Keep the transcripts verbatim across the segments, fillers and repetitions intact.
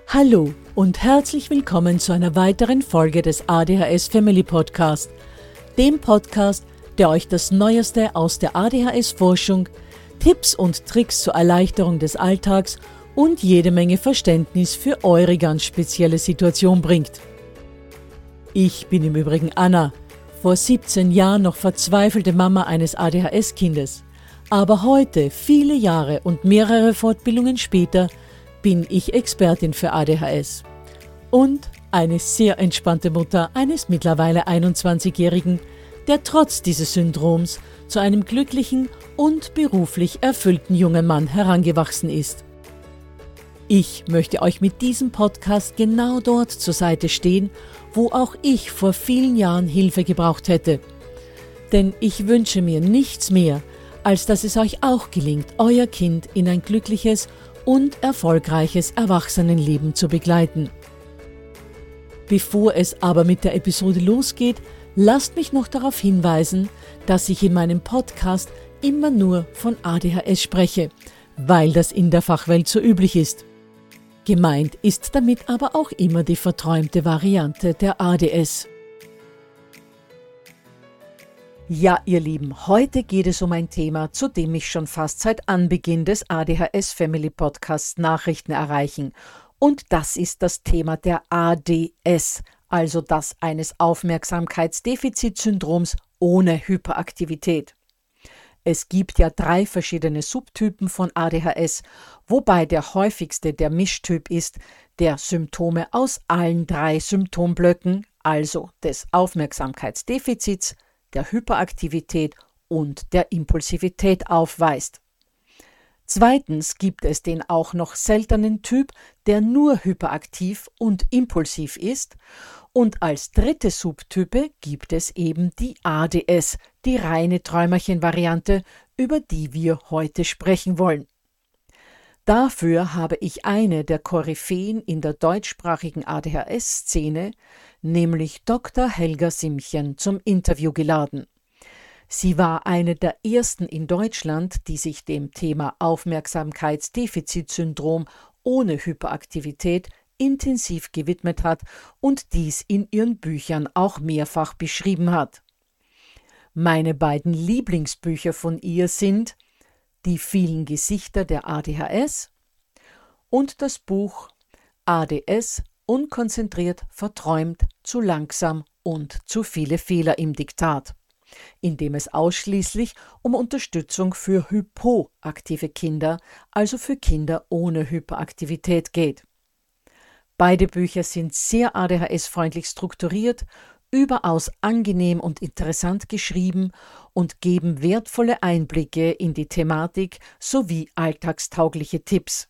Hallo und herzlich willkommen zu einer weiteren Folge des A D H S Family Podcast, dem Podcast, der euch das Neueste aus der A D H S-Forschung, Tipps und Tricks zur Erleichterung des Alltags und jede Menge Verständnis für eure ganz spezielle Situation bringt. Ich bin im Übrigen Anna, vor siebzehn Jahren noch verzweifelte Mama eines A D H S-Kindes, aber heute, viele Jahre und mehrere Fortbildungen später, bin ich Expertin für A D H S und eine sehr entspannte Mutter eines mittlerweile einundzwanzigjährigen, der trotz dieses Syndroms zu einem glücklichen und beruflich erfüllten jungen Mann herangewachsen ist. Ich möchte euch mit diesem Podcast genau dort zur Seite stehen, wo auch ich vor vielen Jahren Hilfe gebraucht hätte. Denn ich wünsche mir nichts mehr, als dass es euch auch gelingt, euer Kind in ein glückliches und erfolgreiches Erwachsenenleben zu begleiten. Bevor es aber mit der Episode losgeht, lasst mich noch darauf hinweisen, dass ich in meinem Podcast immer nur von A D H S spreche, weil das in der Fachwelt so üblich ist. Gemeint ist damit aber auch immer die verträumte Variante der A D S. Ja, ihr Lieben, heute geht es um ein Thema, zu dem mich schon fast seit Anbeginn des A D H S Family Podcasts Nachrichten erreichen. Und das ist das Thema der A D S, also das eines Aufmerksamkeitsdefizitsyndroms ohne Hyperaktivität. Es gibt ja drei verschiedene Subtypen von A D H S, wobei der häufigste der Mischtyp ist, der Symptome aus allen drei Symptomblöcken, also des Aufmerksamkeitsdefizits, der Hyperaktivität und der Impulsivität aufweist. Zweitens gibt es den auch noch seltenen Typ, der nur hyperaktiv und impulsiv ist. Und als dritte Subtype gibt es eben die A D S, die reine Träumerchen-Variante, über die wir heute sprechen wollen. Dafür habe ich eine der Koryphäen in der deutschsprachigen A D H S-Szene, nämlich Doktor Helga Simchen, zum Interview geladen. Sie war eine der ersten in Deutschland, die sich dem Thema Aufmerksamkeitsdefizitsyndrom ohne Hyperaktivität intensiv gewidmet hat und dies in ihren Büchern auch mehrfach beschrieben hat. Meine beiden Lieblingsbücher von ihr sind Die vielen Gesichter der A D H S und das Buch A D S unkonzentriert, verträumt, zu langsam und zu viele Fehler im Diktat, in dem es ausschließlich um Unterstützung für hypoaktive Kinder, also für Kinder ohne Hyperaktivität geht. Beide Bücher sind sehr A D H S-freundlich strukturiert, überaus angenehm und interessant geschrieben und geben wertvolle Einblicke in die Thematik sowie alltagstaugliche Tipps.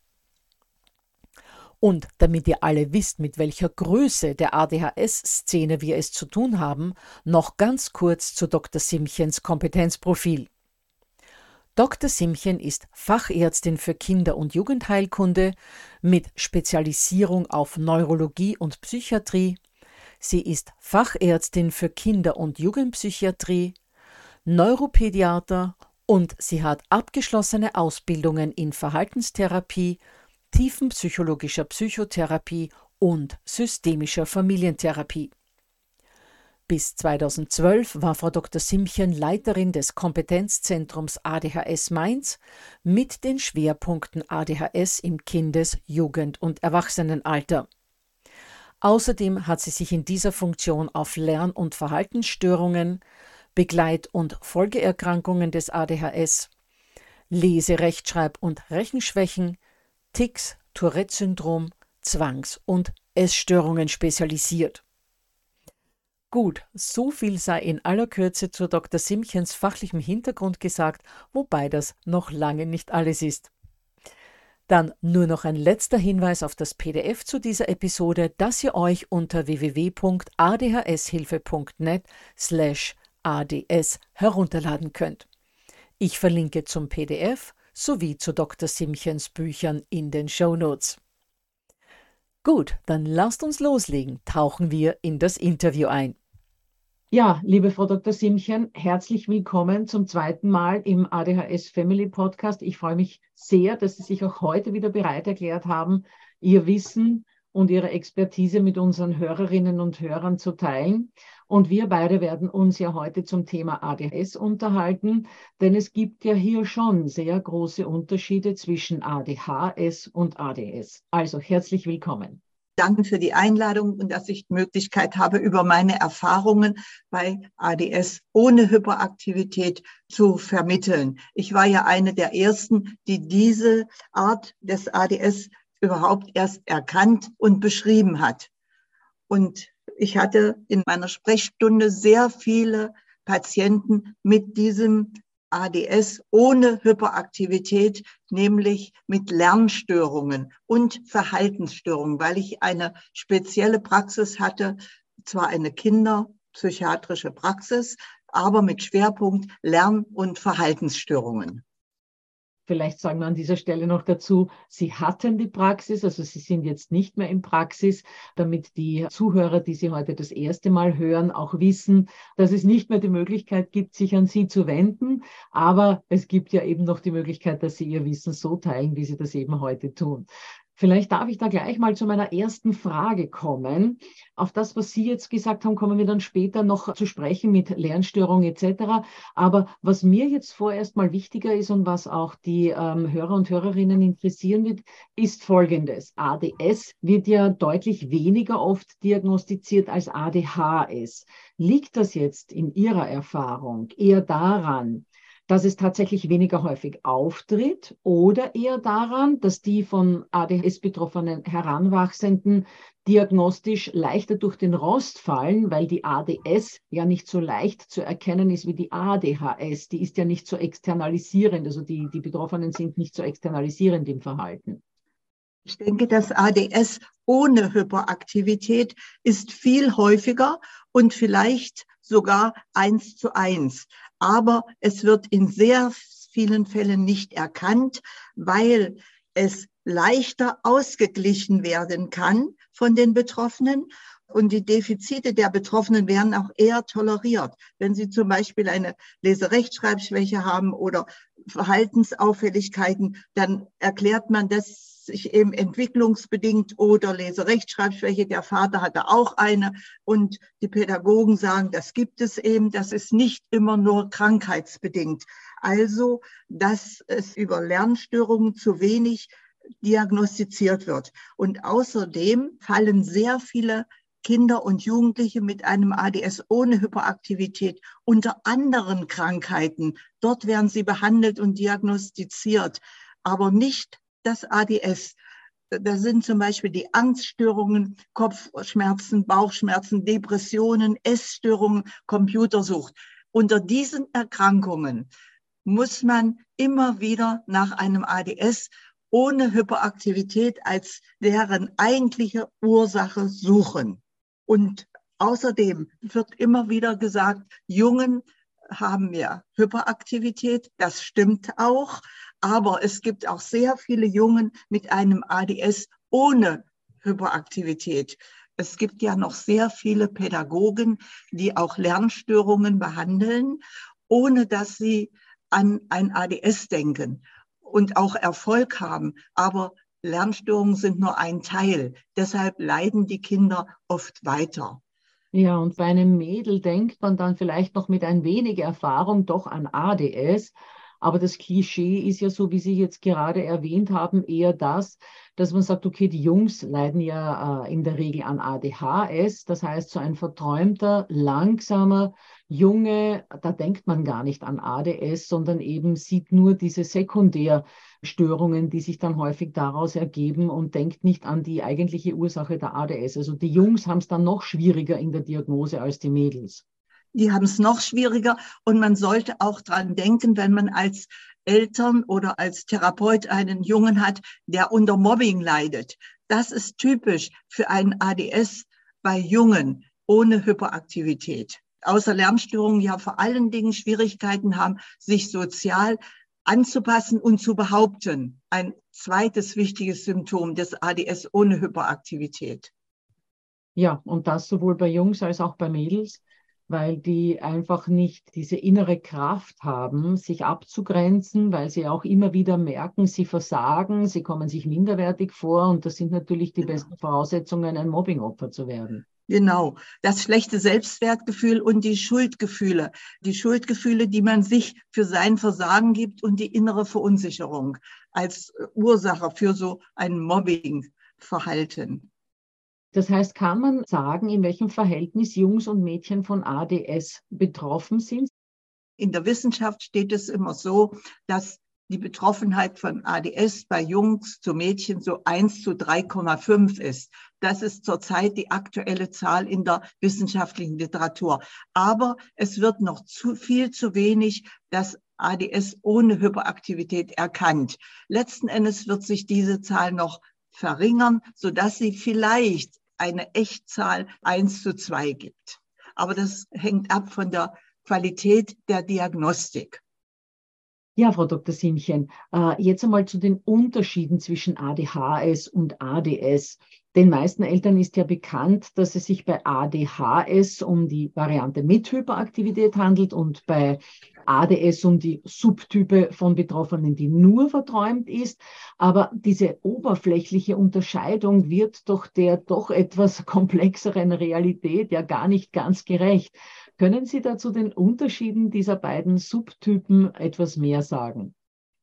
Und damit ihr alle wisst, mit welcher Größe der A D H S-Szene wir es zu tun haben, noch ganz kurz zu Doktor Simchens Kompetenzprofil. Doktor Simchen ist Fachärztin für Kinder- und Jugendheilkunde mit Spezialisierung auf Neurologie und Psychiatrie. Sie ist Fachärztin für Kinder- und Jugendpsychiatrie, Neuropädiater und sie hat abgeschlossene Ausbildungen in Verhaltenstherapie, tiefenpsychologischer Psychotherapie und systemischer Familientherapie. Bis zweitausendzwölf war Frau Doktor Simchen Leiterin des Kompetenzzentrums A D H S Mainz mit den Schwerpunkten A D H S im Kindes-, Jugend- und Erwachsenenalter. Außerdem hat sie sich in dieser Funktion auf Lern- und Verhaltensstörungen, Begleit- und Folgeerkrankungen des A D H S, Lese-, Rechtschreib- und Rechenschwächen, Tics, Tourette-Syndrom, Zwangs- und Essstörungen spezialisiert. Gut, so viel sei in aller Kürze zu Doktor Simchens fachlichem Hintergrund gesagt, wobei das noch lange nicht alles ist. Dann nur noch ein letzter Hinweis auf das P D F zu dieser Episode, das ihr euch unter w w w punkt a d h s hilfe punkt net slash a d s herunterladen könnt. Ich verlinke zum P D F sowie zu Doktor Simchens Büchern in den Shownotes. Gut, dann lasst uns loslegen, tauchen wir in das Interview ein. Ja, liebe Frau Doktor Simchen, herzlich willkommen zum zweiten Mal im A D H S Family Podcast. Ich freue mich sehr, dass Sie sich auch heute wieder bereit erklärt haben, Ihr Wissen und Ihre Expertise mit unseren Hörerinnen und Hörern zu teilen. Und wir beide werden uns ja heute zum Thema A D H S unterhalten, denn es gibt ja hier schon sehr große Unterschiede zwischen A D H S und A D S. Also herzlich willkommen. Danke für die Einladung und dass ich die Möglichkeit habe, über meine Erfahrungen bei A D S ohne Hyperaktivität zu vermitteln. Ich war ja eine der ersten, die diese Art des A D S überhaupt erst erkannt und beschrieben hat. Und ich hatte in meiner Sprechstunde sehr viele Patienten mit diesem A D S ohne Hyperaktivität, nämlich mit Lernstörungen und Verhaltensstörungen, weil ich eine spezielle Praxis hatte, zwar eine kinderpsychiatrische Praxis, aber mit Schwerpunkt Lern- und Verhaltensstörungen. Vielleicht sagen wir an dieser Stelle noch dazu, Sie hatten die Praxis, also Sie sind jetzt nicht mehr in Praxis, damit die Zuhörer, die Sie heute das erste Mal hören, auch wissen, dass es nicht mehr die Möglichkeit gibt, sich an Sie zu wenden. Aber es gibt ja eben noch die Möglichkeit, dass Sie Ihr Wissen so teilen, wie Sie das eben heute tun. Vielleicht darf ich da gleich mal zu meiner ersten Frage kommen. Auf das, was Sie jetzt gesagt haben, kommen wir dann später noch zu sprechen mit Lernstörung et cetera. Aber was mir jetzt vorerst mal wichtiger ist und was auch die ähm, Hörer und Hörerinnen interessieren wird, ist Folgendes. A D S wird ja deutlich weniger oft diagnostiziert als A D H S. Liegt das jetzt in Ihrer Erfahrung eher daran, dass es tatsächlich weniger häufig auftritt oder eher daran, dass die von A D H S betroffenen Heranwachsenden diagnostisch leichter durch den Rost fallen, weil die A D S ja nicht so leicht zu erkennen ist wie die A D H S. Die ist ja nicht so externalisierend, also die, die Betroffenen sind nicht so externalisierend im Verhalten. Ich denke, das A D S ohne Hyperaktivität ist viel häufiger und vielleicht sogar eins zu eins. Aber es wird in sehr vielen Fällen nicht erkannt, weil es leichter ausgeglichen werden kann von den Betroffenen. Und die Defizite der Betroffenen werden auch eher toleriert. Wenn sie zum Beispiel eine Leserechtschreibschwäche haben oder Verhaltensauffälligkeiten, dann erklärt man das sich eben entwicklungsbedingt oder Leserechtschreibschwäche. Der Vater hatte auch eine und die Pädagogen sagen, das gibt es eben, das ist nicht immer nur krankheitsbedingt. Also, dass es über Lernstörungen zu wenig diagnostiziert wird. Und außerdem fallen sehr viele Kinder und Jugendliche mit einem A D S ohne Hyperaktivität unter anderen Krankheiten. Dort werden sie behandelt und diagnostiziert, aber nicht das A D S. Da sind zum Beispiel die Angststörungen, Kopfschmerzen, Bauchschmerzen, Depressionen, Essstörungen, Computersucht. Unter diesen Erkrankungen muss man immer wieder nach einem A D S ohne Hyperaktivität als deren eigentliche Ursache suchen. Und außerdem wird immer wieder gesagt, Jungen haben mehr Hyperaktivität. Das stimmt auch. Aber es gibt auch sehr viele Jungen mit einem A D S ohne Hyperaktivität. Es gibt ja noch sehr viele Pädagogen, die auch Lernstörungen behandeln, ohne dass sie an ein A D S denken und auch Erfolg haben. Aber Lernstörungen sind nur ein Teil. Deshalb leiden die Kinder oft weiter. Ja, und bei einem Mädel denkt man dann vielleicht noch mit ein wenig Erfahrung doch an A D S. Aber das Klischee ist ja so, wie Sie jetzt gerade erwähnt haben, eher das, dass man sagt, okay, die Jungs leiden ja äh, in der Regel an A D H S. Das heißt, so ein verträumter, langsamer Junge, da denkt man gar nicht an A D S, sondern eben sieht nur diese Sekundärstörungen, die sich dann häufig daraus ergeben und denkt nicht an die eigentliche Ursache der A D S. Also die Jungs haben es dann noch schwieriger in der Diagnose als die Mädels. Die haben es noch schwieriger und man sollte auch dran denken, wenn man als Eltern oder als Therapeut einen Jungen hat, der unter Mobbing leidet. Das ist typisch für einen A D S bei Jungen ohne Hyperaktivität. Außer Lernstörungen ja vor allen Dingen Schwierigkeiten haben, sich sozial anzupassen und zu behaupten. Ein zweites wichtiges Symptom des A D S ohne Hyperaktivität. Ja, und das sowohl bei Jungs als auch bei Mädels. weil die einfach nicht diese innere Kraft haben, sich abzugrenzen, weil sie auch immer wieder merken, sie versagen, sie kommen sich minderwertig vor und das sind natürlich die besten Voraussetzungen, ein Mobbingopfer zu werden. Genau, das schlechte Selbstwertgefühl und die Schuldgefühle. Die Schuldgefühle, die man sich für sein Versagen gibt und die innere Verunsicherung als Ursache für so ein Mobbingverhalten. Das heißt, kann man sagen, in welchem Verhältnis Jungs und Mädchen von A D S betroffen sind? In der Wissenschaft steht es immer so, dass die Betroffenheit von A D S bei Jungs zu Mädchen so eins zu drei Komma fünf ist. Das ist zurzeit die aktuelle Zahl in der wissenschaftlichen Literatur. Aber es wird noch zu viel zu wenig das A D S ohne Hyperaktivität erkannt. Letzten Endes wird sich diese Zahl noch verringern, sodass sie vielleicht eine Echtzahl eins zu zwei gibt. Aber das hängt ab von der Qualität der Diagnostik. Ja, Frau Doktor Simchen, äh, jetzt einmal zu den Unterschieden zwischen A D H S und A D S. Den meisten Eltern ist ja bekannt, dass es sich bei A D H S um die Variante mit Hyperaktivität handelt und bei A D S um die Subtype von Betroffenen, die nur verträumt ist. Aber diese oberflächliche Unterscheidung wird doch der doch etwas komplexeren Realität ja gar nicht ganz gerecht. Können Sie dazu den Unterschieden dieser beiden Subtypen etwas mehr sagen?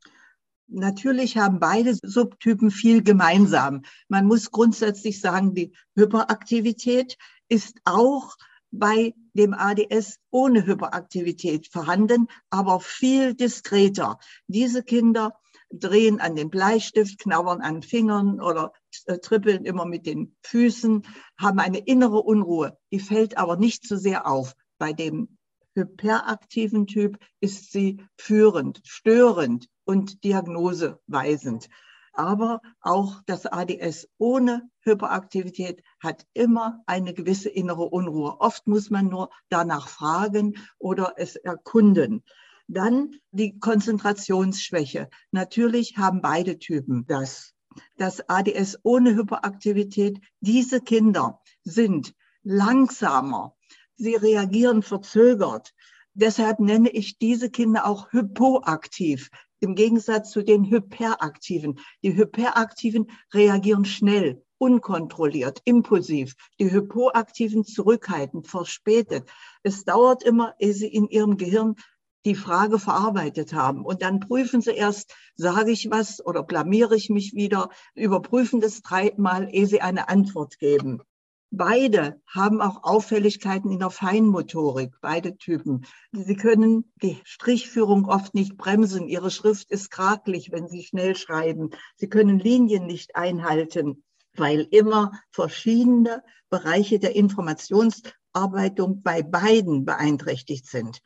Natürlich haben beide Subtypen viel gemeinsam. Man muss grundsätzlich sagen, die Hyperaktivität ist auch bei dem A D S ohne Hyperaktivität vorhanden, aber viel diskreter. Diese Kinder drehen an den Bleistift, knabbern an Fingern oder trippeln immer mit den Füßen, haben eine innere Unruhe. Die fällt aber nicht so sehr auf. Bei dem hyperaktiven Typ ist sie führend, störend und diagnoseweisend. Aber auch das A D S ohne Hyperaktivität hat immer eine gewisse innere Unruhe. Oft muss man nur danach fragen oder es erkunden. Dann die Konzentrationsschwäche. Natürlich haben beide Typen das. Das A D S ohne Hyperaktivität, diese Kinder sind langsamer. Sie reagieren verzögert. Deshalb nenne ich diese Kinder auch hypoaktiv, im Gegensatz zu den Hyperaktiven. Die Hyperaktiven reagieren schnell, unkontrolliert, impulsiv. Die Hypoaktiven zurückhaltend, verspätet. Es dauert immer, ehe sie in ihrem Gehirn die Frage verarbeitet haben. Und dann prüfen sie erst, sage ich was oder blamiere ich mich wieder, überprüfen das dreimal, ehe sie eine Antwort geben. Beide haben auch Auffälligkeiten in der Feinmotorik, beide Typen. Sie können die Strichführung oft nicht bremsen. Ihre Schrift ist krakelig, wenn sie schnell schreiben. Sie können Linien nicht einhalten, weil immer verschiedene Bereiche der Informationsarbeitung bei beiden beeinträchtigt sind.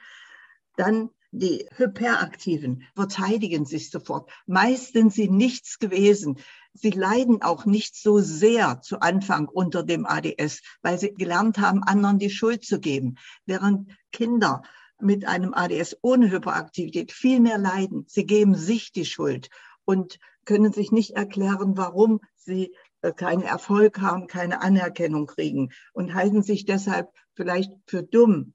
Dann die Hyperaktiven verteidigen sich sofort. Meist sind sie nichts gewesen. Sie leiden auch nicht so sehr zu Anfang unter dem A D S, weil sie gelernt haben, anderen die Schuld zu geben. Während Kinder mit einem A D S ohne Hyperaktivität viel mehr leiden. Sie geben sich die Schuld und können sich nicht erklären, warum sie keinen Erfolg haben, keine Anerkennung kriegen und halten sich deshalb vielleicht für dumm.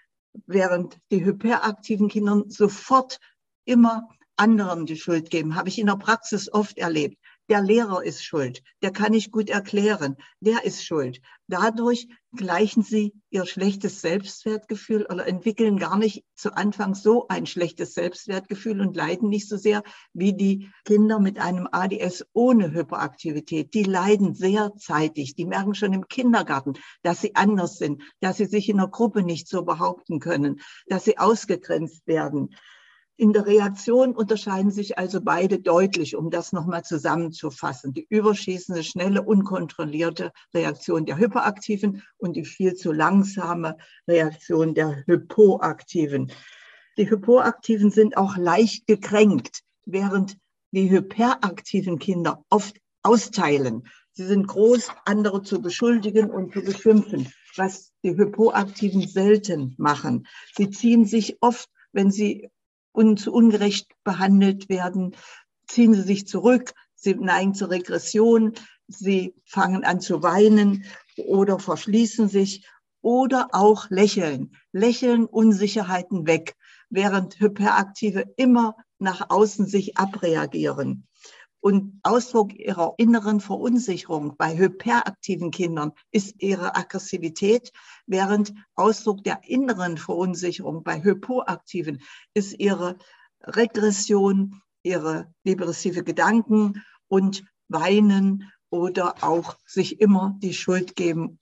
Während die hyperaktiven Kinder sofort immer anderen die Schuld geben, habe ich in der Praxis oft erlebt. Der Lehrer ist schuld, der kann nicht gut erklären, der ist schuld. Dadurch gleichen sie ihr schlechtes Selbstwertgefühl oder entwickeln gar nicht zu Anfang so ein schlechtes Selbstwertgefühl und leiden nicht so sehr wie die Kinder mit einem A D S ohne Hyperaktivität. Die leiden sehr zeitig, die merken schon im Kindergarten, dass sie anders sind, dass sie sich in der Gruppe nicht so behaupten können, dass sie ausgegrenzt werden. In der Reaktion unterscheiden sich also beide deutlich, um das nochmal zusammenzufassen. Die überschießende, schnelle, unkontrollierte Reaktion der Hyperaktiven und die viel zu langsame Reaktion der Hypoaktiven. Die Hypoaktiven sind auch leicht gekränkt, während die hyperaktiven Kinder oft austeilen. Sie sind groß, andere zu beschuldigen und zu beschimpfen, was die Hypoaktiven selten machen. Sie ziehen sich oft, wenn sie und zu ungerecht behandelt werden, ziehen sie sich zurück, sie neigen zur Regression, sie fangen an zu weinen oder verschließen sich oder auch Lächeln. Lächeln, Unsicherheiten weg, während Hyperaktive immer nach außen sich abreagieren. Und Ausdruck ihrer inneren Verunsicherung bei hyperaktiven Kindern ist ihre Aggressivität, während Ausdruck der inneren Verunsicherung bei Hypoaktiven ist ihre Regression, ihre depressive Gedanken und Weinen oder auch sich immer die Schuld geben.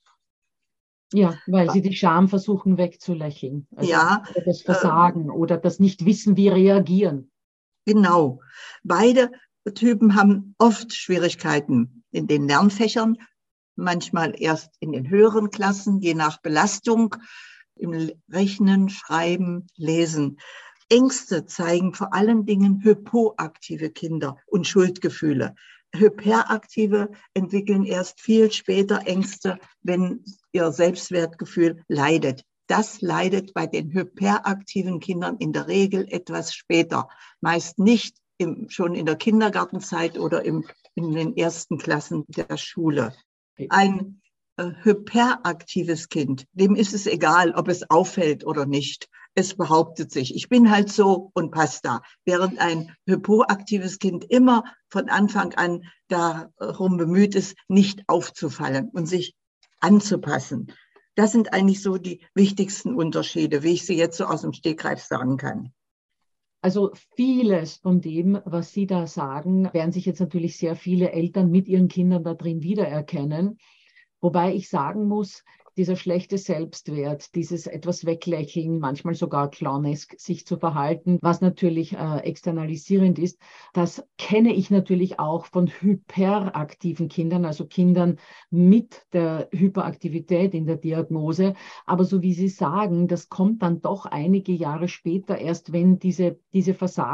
Ja, weil sie die Scham versuchen wegzulächeln. Also Ja, oder das äh, Versagen oder das Nicht-Wissen, wie reagieren. genau. Beide Typen haben oft Schwierigkeiten in den Lernfächern, manchmal erst in den höheren Klassen, je nach Belastung, im Rechnen, Schreiben, Lesen. Ängste zeigen vor allen Dingen hypoaktive Kinder und Schuldgefühle. Hyperaktive entwickeln erst viel später Ängste, wenn ihr Selbstwertgefühl leidet. Das leidet bei den hyperaktiven Kindern in der Regel etwas später, meist nicht im, schon in der Kindergartenzeit oder im, in den ersten Klassen der Schule. Ein äh, hyperaktives Kind, dem ist es egal, ob es auffällt oder nicht. Es behauptet sich, ich bin halt so und passt da. Während ein hypoaktives Kind immer von Anfang an darum bemüht ist, nicht aufzufallen und sich anzupassen. Das sind eigentlich so die wichtigsten Unterschiede, wie ich sie jetzt so aus dem Stegreif sagen kann. Also vieles von dem, was Sie da sagen, werden sich jetzt natürlich sehr viele Eltern mit ihren Kindern da drin wiedererkennen. Wobei ich sagen muss, dieser schlechte Selbstwert, dieses etwas weglächeln, manchmal sogar clownesk sich zu verhalten, was natürlich äh, externalisierend ist, das kenne ich natürlich auch von hyperaktiven Kindern, also Kindern mit der Hyperaktivität in der Diagnose. Aber so wie Sie sagen, das kommt dann doch einige Jahre später, erst wenn diese, diese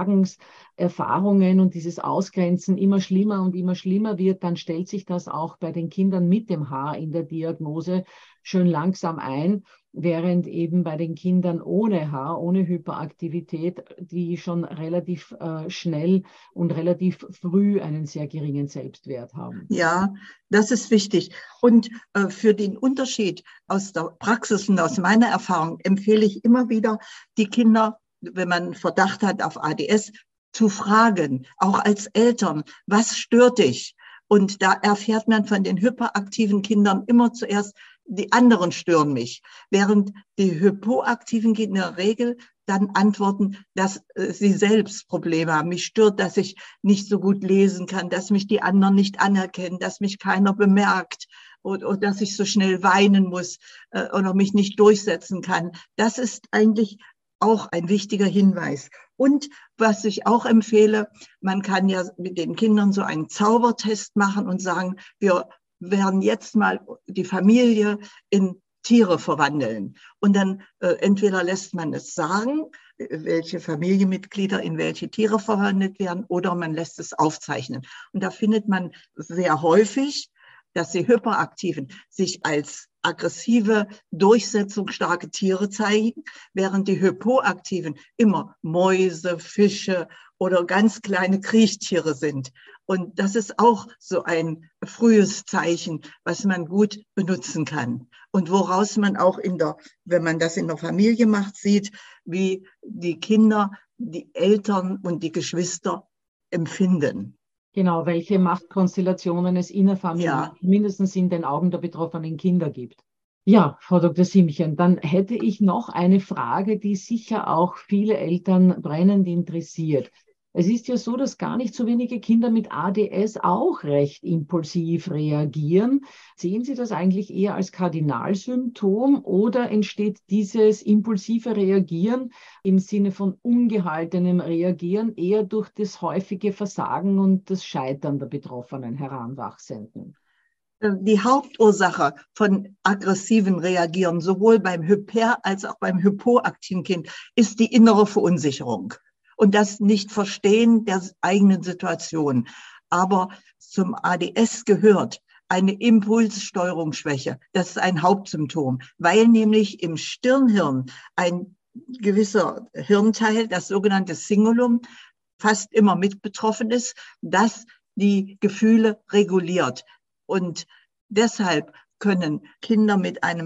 Versagenserfahrungen und dieses Ausgrenzen immer schlimmer und immer schlimmer wird, dann stellt sich das auch bei den Kindern mit dem H in der Diagnose schön langsam ein, während eben bei den Kindern ohne H, ohne Hyperaktivität, die schon relativ äh, schnell und relativ früh einen sehr geringen Selbstwert haben. Ja, das ist wichtig. Und äh, für den Unterschied aus der Praxis und aus meiner Erfahrung empfehle ich immer wieder, die Kinder, wenn man Verdacht hat auf A D S, zu fragen, auch als Eltern, was stört dich? Und da erfährt man von den hyperaktiven Kindern immer zuerst, die anderen stören mich, während die hypoaktiven Kinder in der Regel dann antworten, dass äh, sie selbst Probleme haben. Mich stört, dass ich nicht so gut lesen kann, dass mich die anderen nicht anerkennen, dass mich keiner bemerkt oder, oder dass ich so schnell weinen muss äh, oder mich nicht durchsetzen kann. Das ist eigentlich auch ein wichtiger Hinweis. Und was ich auch empfehle, man kann ja mit den Kindern so einen Zaubertest machen und sagen, wir werden jetzt mal die Familie in Tiere verwandeln. Und dann äh, entweder lässt man es sagen, welche Familienmitglieder in welche Tiere verwandelt werden, oder man lässt es aufzeichnen. Und da findet man sehr häufig, dass die Hyperaktiven sich als aggressive, durchsetzungsstarke Tiere zeigen, während die Hypoaktiven immer Mäuse, Fische oder ganz kleine Kriechtiere sind. Und das ist auch so ein frühes Zeichen, was man gut benutzen kann. Und woraus man auch in der, wenn man das in der Familie macht, sieht, wie die Kinder, die Eltern und die Geschwister empfinden. Genau, welche Machtkonstellationen es innerfamiliär Ja. mindestens in den Augen der betroffenen Kinder gibt. Ja, Frau Doktor Simchen, dann hätte ich noch eine Frage, die sicher auch viele Eltern brennend interessiert. Es ist ja so, dass gar nicht so wenige Kinder mit A D S auch recht impulsiv reagieren. Sehen Sie das eigentlich eher als Kardinalsymptom oder entsteht dieses impulsive Reagieren im Sinne von ungehaltenem Reagieren eher durch das häufige Versagen und das Scheitern der betroffenen Heranwachsenden? Die Hauptursache von aggressiven Reagieren, sowohl beim Hyper- als auch beim hypoaktiven Kind, ist die innere Verunsicherung und das Nicht-Verstehen der eigenen Situation. Aber zum A D S gehört eine Impulssteuerungsschwäche. Das ist ein Hauptsymptom, weil nämlich im Stirnhirn ein gewisser Hirnteil, das sogenannte Cingulum, fast immer mit betroffen ist, das die Gefühle reguliert. Und deshalb können Kinder mit einem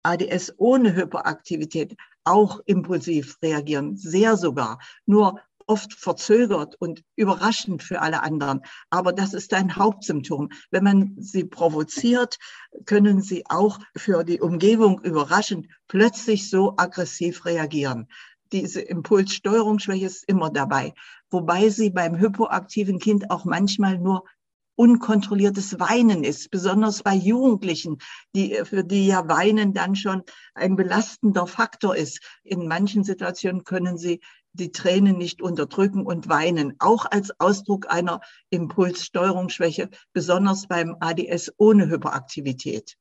A D S ohne Hyperaktivität auch impulsiv reagieren, sehr sogar, nur oft verzögert und überraschend für alle anderen. Aber das ist ein Hauptsymptom. Wenn man sie provoziert, können sie auch für die Umgebung überraschend plötzlich so aggressiv reagieren. Diese Impulssteuerungsschwäche ist immer dabei, wobei sie beim hypoaktiven Kind auch manchmal nur unkontrolliertes Weinen ist, besonders bei Jugendlichen, die, für die ja Weinen dann schon ein belastender Faktor ist. In manchen Situationen können sie die Tränen nicht unterdrücken und weinen, auch als Ausdruck einer Impulssteuerungsschwäche, besonders beim A D S ohne Hyperaktivität.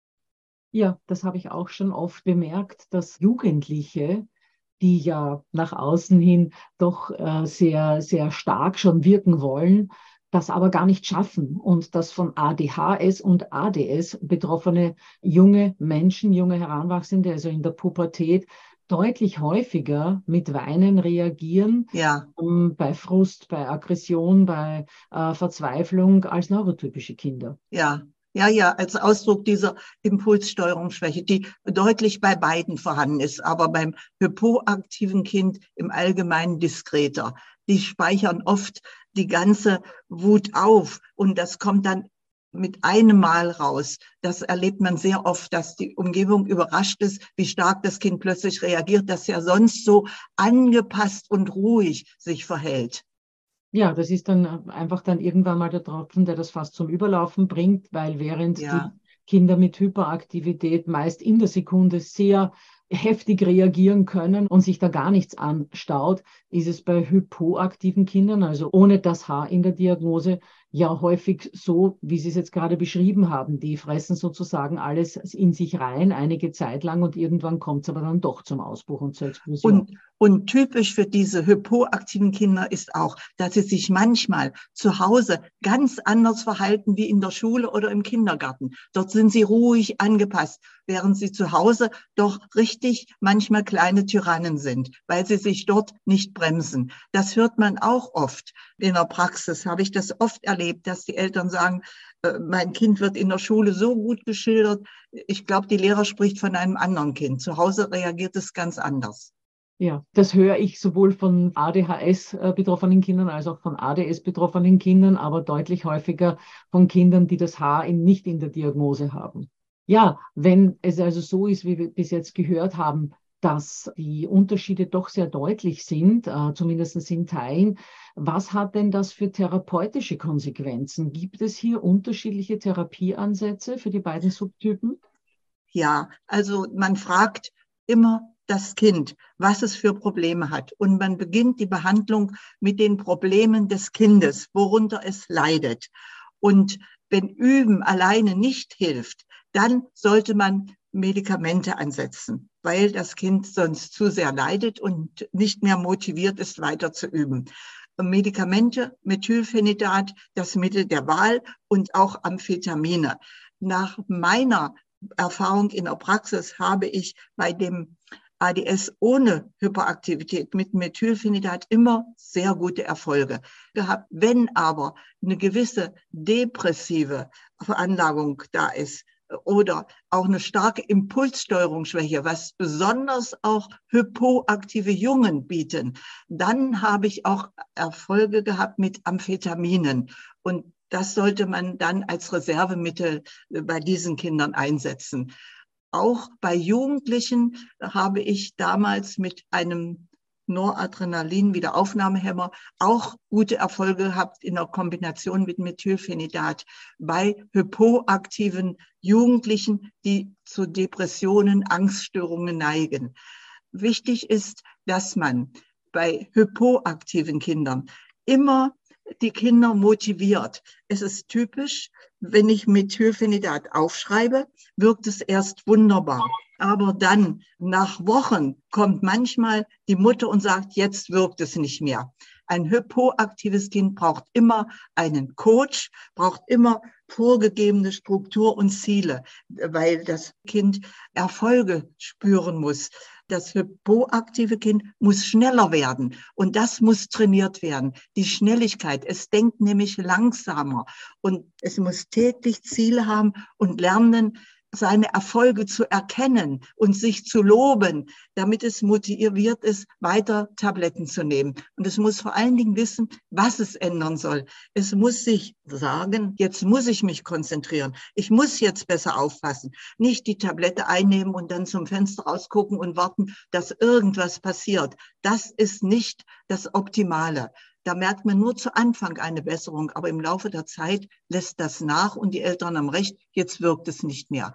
Ja, das habe ich auch schon oft bemerkt, dass Jugendliche, die ja nach außen hin doch äh, sehr, sehr stark schon wirken wollen, das aber gar nicht schaffen und dass von A D H S und A D S betroffene junge Menschen, junge Heranwachsende, also in der Pubertät, deutlich häufiger mit Weinen reagieren, Ja. ähm, bei Frust, bei Aggression, bei äh, Verzweiflung als neurotypische Kinder. Ja. Ja, ja, als Ausdruck dieser Impulssteuerungsschwäche, die deutlich bei beiden vorhanden ist, aber beim hypoaktiven Kind im Allgemeinen diskreter. Die speichern oft die ganze Wut auf und das kommt dann mit einem Mal raus. Das erlebt man sehr oft, dass die Umgebung überrascht ist, wie stark das Kind plötzlich reagiert, das ja sonst so angepasst und ruhig sich verhält. Ja, das ist dann einfach dann irgendwann mal der Tropfen, der das fast zum Überlaufen bringt, weil während Ja. die Kinder mit Hyperaktivität meist in der Sekunde sehr heftig reagieren können und sich da gar nichts anstaut, ist es bei hypoaktiven Kindern, also ohne das H in der Diagnose, ja häufig so, wie Sie es jetzt gerade beschrieben haben. Die fressen sozusagen alles in sich rein, einige Zeit lang und irgendwann kommt es aber dann doch zum Ausbruch und zur Explosion. Und, und typisch für diese hypoaktiven Kinder ist auch, dass sie sich manchmal zu Hause ganz anders verhalten wie in der Schule oder im Kindergarten. Dort sind sie ruhig angepasst, während sie zu Hause doch richtig manchmal kleine Tyrannen sind, weil sie sich dort nicht bremsen. Das hört man auch oft. In der Praxis habe ich das oft erlebt, dass die Eltern sagen, äh, mein Kind wird in der Schule so gut geschildert. Ich glaube, die Lehrer spricht von einem anderen Kind. Zu Hause reagiert es ganz anders. Ja, das höre ich sowohl von A D H S-betroffenen Kindern als auch von A D S-betroffenen Kindern, aber deutlich häufiger von Kindern, die das H in, nicht in der Diagnose haben. Ja, wenn es also so ist, wie wir bis jetzt gehört haben, dass die Unterschiede doch sehr deutlich sind, äh, zumindest in Teilen, was hat denn das für therapeutische Konsequenzen? Gibt es hier unterschiedliche Therapieansätze für die beiden Subtypen? Ja, also man fragt immer das Kind, was es für Probleme hat. Und man beginnt die Behandlung mit den Problemen des Kindes, worunter es leidet. Und wenn Üben alleine nicht hilft, dann sollte man Medikamente ansetzen, weil das Kind sonst zu sehr leidet und nicht mehr motiviert ist, weiter zu üben. Medikamente, Methylphenidat, das Mittel der Wahl und auch Amphetamine. Nach meiner Erfahrung in der Praxis habe ich bei dem A D S ohne Hyperaktivität mit Methylphenidat immer sehr gute Erfolge gehabt. Wenn aber eine gewisse depressive Veranlagung da ist oder auch eine starke Impulssteuerungsschwäche, was besonders auch hypoaktive Jungen bieten, dann habe ich auch Erfolge gehabt mit Amphetaminen. Und das sollte man dann als Reservemittel bei diesen Kindern einsetzen. Auch bei Jugendlichen habe ich damals mit einem Noradrenalin-Wiederaufnahmehemmer auch gute Erfolge gehabt in der Kombination mit Methylphenidat bei hypoaktiven Jugendlichen, die zu Depressionen, Angststörungen neigen. Wichtig ist, dass man bei hypoaktiven Kindern immer die Kinder motiviert. Es ist typisch, wenn ich Methylphenidat aufschreibe, wirkt es erst wunderbar. Aber dann, nach Wochen, kommt manchmal die Mutter und sagt, jetzt wirkt es nicht mehr. Ein hypoaktives Kind braucht immer einen Coach, braucht immer vorgegebene Struktur und Ziele, weil das Kind Erfolge spüren muss. Das hypoaktive Kind muss schneller werden und das muss trainiert werden. Die Schnelligkeit, es denkt nämlich langsamer und es muss täglich Ziele haben und lernen, seine Erfolge zu erkennen und sich zu loben, damit es motiviert ist, weiter Tabletten zu nehmen. Und es muss vor allen Dingen wissen, was es ändern soll. Es muss sich sagen, jetzt muss ich mich konzentrieren. Ich muss jetzt besser aufpassen. Nicht die Tablette einnehmen und dann zum Fenster rausgucken und warten, dass irgendwas passiert. Das ist nicht das Optimale. Da merkt man nur zu Anfang eine Besserung, aber im Laufe der Zeit lässt das nach und die Eltern haben recht, jetzt wirkt es nicht mehr.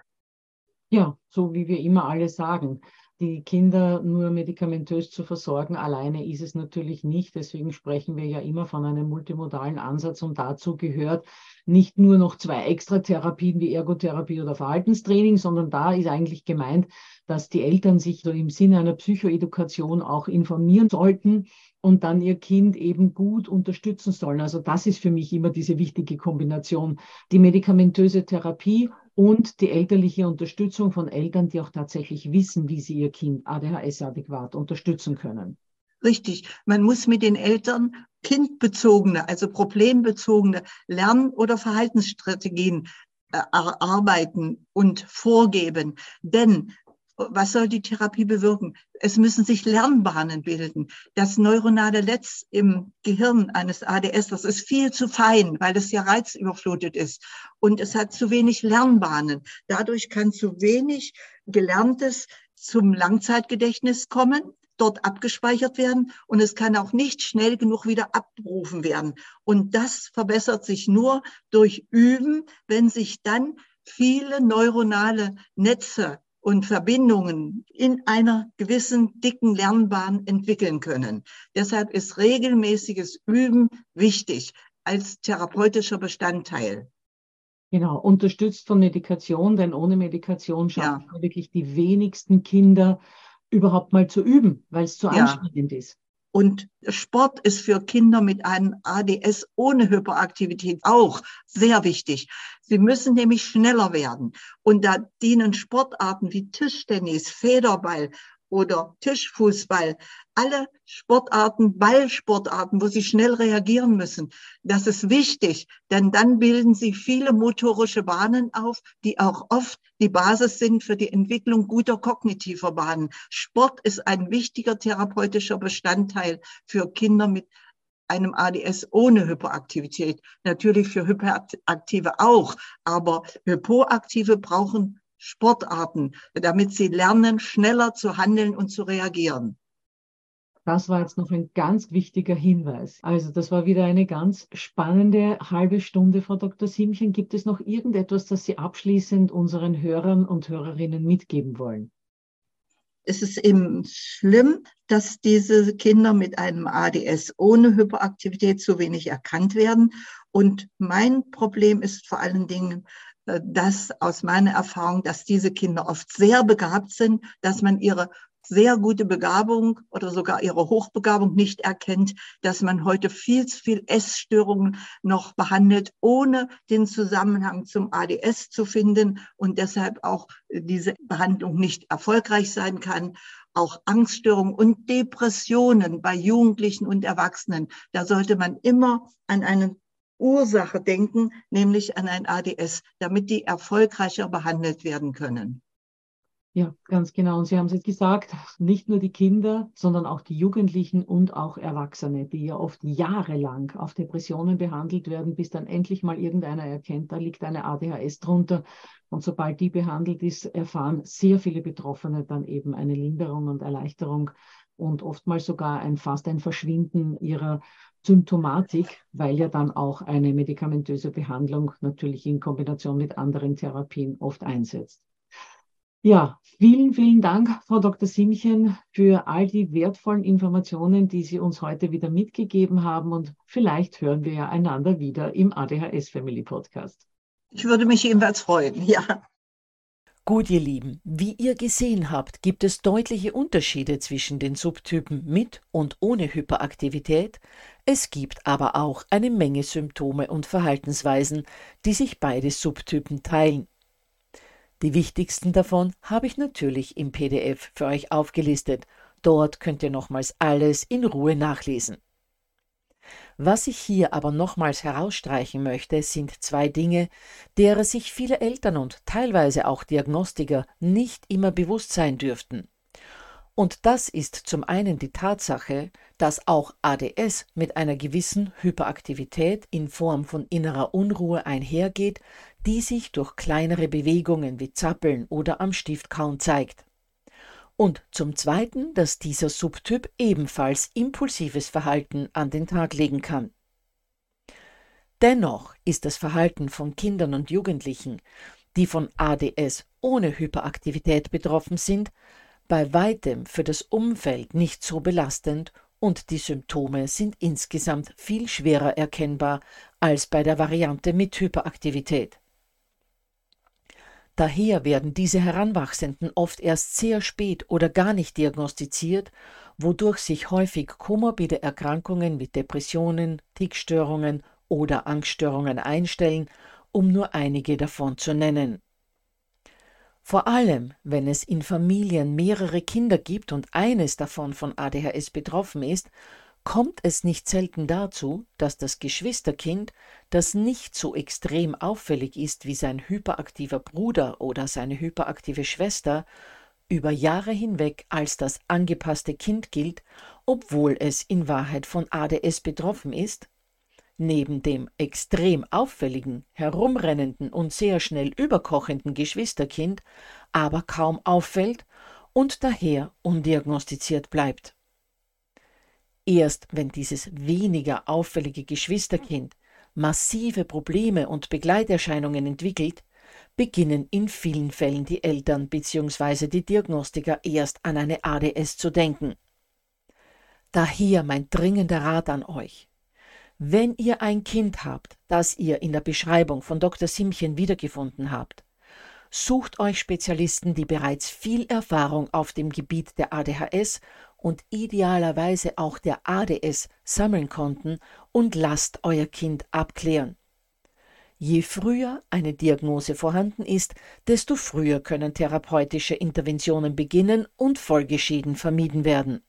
Ja, so wie wir immer alle sagen, die Kinder nur medikamentös zu versorgen, alleine ist es natürlich nicht. Deswegen sprechen wir ja immer von einem multimodalen Ansatz und dazu gehört nicht nur noch zwei Extratherapien wie Ergotherapie oder Verhaltenstraining, sondern da ist eigentlich gemeint, dass die Eltern sich so im Sinne einer Psychoedukation auch informieren sollten und dann ihr Kind eben gut unterstützen sollen. Also das ist für mich immer diese wichtige Kombination, die medikamentöse Therapie und die elterliche Unterstützung von Eltern, die auch tatsächlich wissen, wie sie ihr Kind A D H S adäquat unterstützen können. Richtig, man muss mit den Eltern kindbezogene, also problembezogene Lern- oder Verhaltensstrategien äh, arbeiten und vorgeben. Denn was soll die Therapie bewirken? Es müssen sich Lernbahnen bilden. Das neuronale Netz im Gehirn eines A D S, das ist viel zu fein, weil es ja reizüberflutet ist. Und es hat zu wenig Lernbahnen. Dadurch kann zu wenig Gelerntes zum Langzeitgedächtnis kommen, dort abgespeichert werden. Und es kann auch nicht schnell genug wieder abgerufen werden. Und das verbessert sich nur durch Üben, wenn sich dann viele neuronale Netze und Verbindungen in einer gewissen dicken Lernbahn entwickeln können. Deshalb ist regelmäßiges Üben wichtig als therapeutischer Bestandteil. Genau, unterstützt von Medikation, denn ohne Medikation schaffen Ja. wirklich die wenigsten Kinder überhaupt mal zu üben, weil es zu Ja. anstrengend ist. Und Sport ist für Kinder mit einem A D S ohne Hyperaktivität auch sehr wichtig. Sie müssen nämlich schneller werden. Und da dienen Sportarten wie Tischtennis, Federball oder Tischfußball, alle Sportarten, Ballsportarten, wo sie schnell reagieren müssen. Das ist wichtig, denn dann bilden sie viele motorische Bahnen auf, die auch oft die Basis sind für die Entwicklung guter kognitiver Bahnen. Sport ist ein wichtiger therapeutischer Bestandteil für Kinder mit einem A D S ohne Hyperaktivität. Natürlich für Hyperaktive auch, aber Hypoaktive brauchen Sportarten, damit sie lernen, schneller zu handeln und zu reagieren. Das war jetzt noch ein ganz wichtiger Hinweis. Also das war wieder eine ganz spannende halbe Stunde, Frau Doktor Simchen. Gibt es noch irgendetwas, das Sie abschließend unseren Hörern und Hörerinnen mitgeben wollen? Es ist eben schlimm, dass diese Kinder mit einem A D S ohne Hyperaktivität zu wenig erkannt werden. Und mein Problem ist vor allen Dingen, dass aus meiner Erfahrung, dass diese Kinder oft sehr begabt sind, dass man ihre sehr gute Begabung oder sogar ihre Hochbegabung nicht erkennt, dass man heute viel zu viel Essstörungen noch behandelt, ohne den Zusammenhang zum A D S zu finden und deshalb auch diese Behandlung nicht erfolgreich sein kann. Auch Angststörungen und Depressionen bei Jugendlichen und Erwachsenen, da sollte man immer an eine Ursache denken, nämlich an ein A D S, damit die erfolgreicher behandelt werden können. Ja, ganz genau. Und Sie haben es jetzt gesagt, nicht nur die Kinder, sondern auch die Jugendlichen und auch Erwachsene, die ja oft jahrelang auf Depressionen behandelt werden, bis dann endlich mal irgendeiner erkennt, da liegt eine A D H S drunter. Und sobald die behandelt ist, erfahren sehr viele Betroffene dann eben eine Linderung und Erleichterung und oftmals sogar ein fast ein Verschwinden ihrer Symptomatik, weil ja dann auch eine medikamentöse Behandlung natürlich in Kombination mit anderen Therapien oft einsetzt. Ja, vielen, vielen Dank, Frau Doktor Simchen, für all die wertvollen Informationen, die Sie uns heute wieder mitgegeben haben. Und vielleicht hören wir ja einander wieder im A D H S Family Podcast. Ich würde mich ebenfalls freuen, ja. Gut, ihr Lieben, wie ihr gesehen habt, gibt es deutliche Unterschiede zwischen den Subtypen mit und ohne Hyperaktivität. Es gibt aber auch eine Menge Symptome und Verhaltensweisen, die sich beide Subtypen teilen. Die wichtigsten davon habe ich natürlich im P D F für euch aufgelistet. Dort könnt ihr nochmals alles in Ruhe nachlesen. Was ich hier aber nochmals herausstreichen möchte, sind zwei Dinge, derer sich viele Eltern und teilweise auch Diagnostiker nicht immer bewusst sein dürften. Und das ist zum einen die Tatsache, dass auch A D S mit einer gewissen Hyperaktivität in Form von innerer Unruhe einhergeht, die sich durch kleinere Bewegungen wie Zappeln oder am Stift kauen zeigt. Und zum Zweiten, dass dieser Subtyp ebenfalls impulsives Verhalten an den Tag legen kann. Dennoch ist das Verhalten von Kindern und Jugendlichen, die von A D S ohne Hyperaktivität betroffen sind, bei weitem für das Umfeld nicht so belastend und die Symptome sind insgesamt viel schwerer erkennbar als bei der Variante mit Hyperaktivität. Daher werden diese Heranwachsenden oft erst sehr spät oder gar nicht diagnostiziert, wodurch sich häufig komorbide Erkrankungen wie Depressionen, Tickstörungen oder Angststörungen einstellen, um nur einige davon zu nennen. Vor allem, wenn es in Familien mehrere Kinder gibt und eines davon von A D H S betroffen ist, kommt es nicht selten dazu, dass das Geschwisterkind, das nicht so extrem auffällig ist wie sein hyperaktiver Bruder oder seine hyperaktive Schwester, über Jahre hinweg als das angepasste Kind gilt, obwohl es in Wahrheit von A D S betroffen ist, neben dem extrem auffälligen, herumrennenden und sehr schnell überkochenden Geschwisterkind aber kaum auffällt und daher undiagnostiziert bleibt. Erst wenn dieses weniger auffällige Geschwisterkind massive Probleme und Begleiterscheinungen entwickelt, beginnen in vielen Fällen die Eltern bzw. die Diagnostiker erst an eine A D S zu denken. Daher mein dringender Rat an euch. Wenn ihr ein Kind habt, das ihr in der Beschreibung von Doktor Simchen wiedergefunden habt, sucht euch Spezialisten, die bereits viel Erfahrung auf dem Gebiet der A D H S und idealerweise auch der A D S sammeln konnten und lasst euer Kind abklären. Je früher eine Diagnose vorhanden ist, desto früher können therapeutische Interventionen beginnen und Folgeschäden vermieden werden.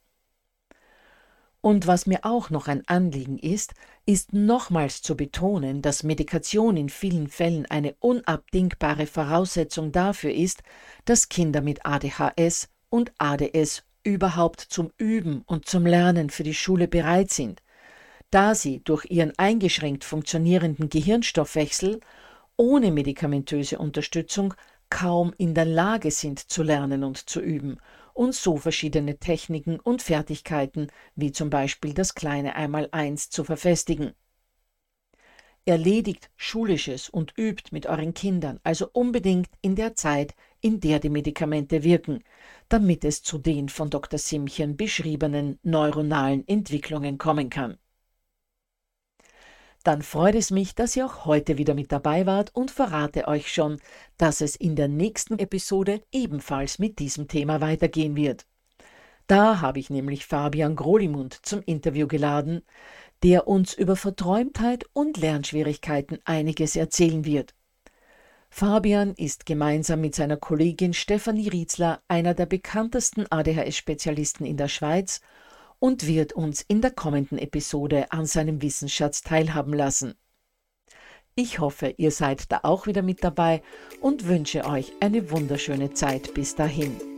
Und was mir auch noch ein Anliegen ist, ist nochmals zu betonen, dass Medikation in vielen Fällen eine unabdingbare Voraussetzung dafür ist, dass Kinder mit A D H S und A D S überhaupt zum Üben und zum Lernen für die Schule bereit sind, da sie durch ihren eingeschränkt funktionierenden Gehirnstoffwechsel ohne medikamentöse Unterstützung kaum in der Lage sind zu lernen und zu üben und so verschiedene Techniken und Fertigkeiten wie zum Beispiel das kleine Einmaleins zu verfestigen. Erledigt Schulisches und übt mit euren Kindern also unbedingt in der Zeit, in der die Medikamente wirken, damit es zu den von Doktor Simchen beschriebenen neuronalen Entwicklungen kommen kann. Dann freut es mich, dass ihr auch heute wieder mit dabei wart und verrate euch schon, dass es in der nächsten Episode ebenfalls mit diesem Thema weitergehen wird. Da habe ich nämlich Fabian Grolimund zum Interview geladen, der uns über Verträumtheit und Lernschwierigkeiten einiges erzählen wird. Fabian ist gemeinsam mit seiner Kollegin Stefanie Rietzler einer der bekanntesten A D H S-Spezialisten in der Schweiz und wird uns in der kommenden Episode an seinem Wissensschatz teilhaben lassen. Ich hoffe, ihr seid da auch wieder mit dabei und wünsche euch eine wunderschöne Zeit bis dahin.